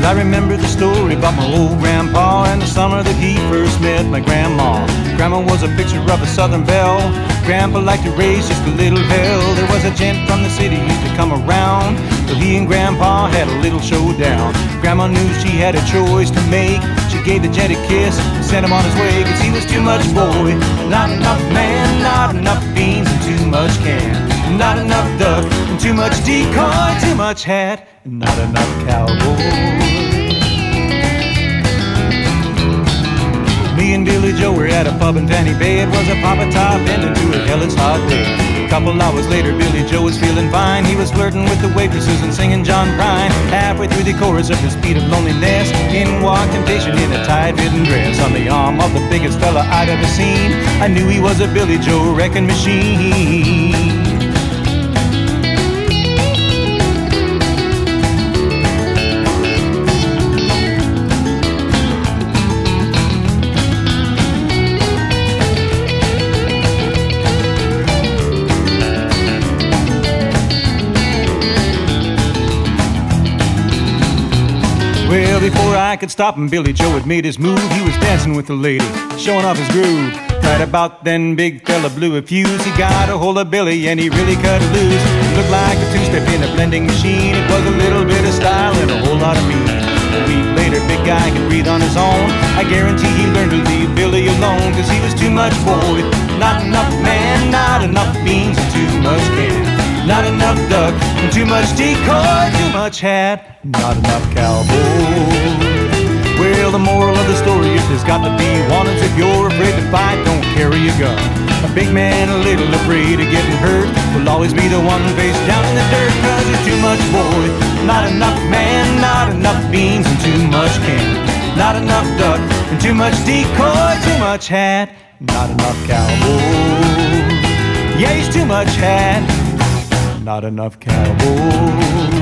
I remember the story about my old grandpa and the summer that he first met my grandma. Grandma was a picture of a southern belle. Grandpa liked to raise just a little hell. There was a gent from the city used to come around, so he and Grandpa had a little showdown. Grandma knew she had a choice to make. She gave the gent a kiss and sent him on his way, 'cause he was too much boy, not enough man, not enough beans and too much can, not enough duck and too much decoy, too much hat and not enough cowboy. Me and Billy Joe were at a pub in Fanny Bay. It was a Papa Top ending to a hell it's hot day. A couple hours later, Billy Joe was feeling fine. He was flirting with the waitresses and singing John Prine. Halfway through the chorus of his beat of loneliness, in walked Temptation in a tight-fitting dress. On the arm of the biggest fella I'd ever seen, I knew he was a Billy Joe wrecking machine. Well, before I could stop him, Billy Joe had made his move. He was dancing with the lady, showing off his groove. Right about then, big fella blew a fuse. He got a hold of Billy and he really cut it loose. It looked like a two-step in a blending machine. It was a little bit of style and a whole lot of mean. A week later, big guy could breathe on his own. I guarantee he learned to leave Billy alone, 'cause he was too much boy, not enough man, not enough beans and too much can, not enough duck and too much decoy, too much hat, not enough cowboy. Well, the moral of the story is there's got to be one, is if you're afraid to fight, don't carry a gun. A big man a little afraid of getting hurt will always be the one face down in the dirt, 'cause you're too much boy, not enough man, not enough beans and too much can, not enough duck and too much decoy, too much hat, not enough cowboy. Yeah, he's too much hat, not enough cowboy.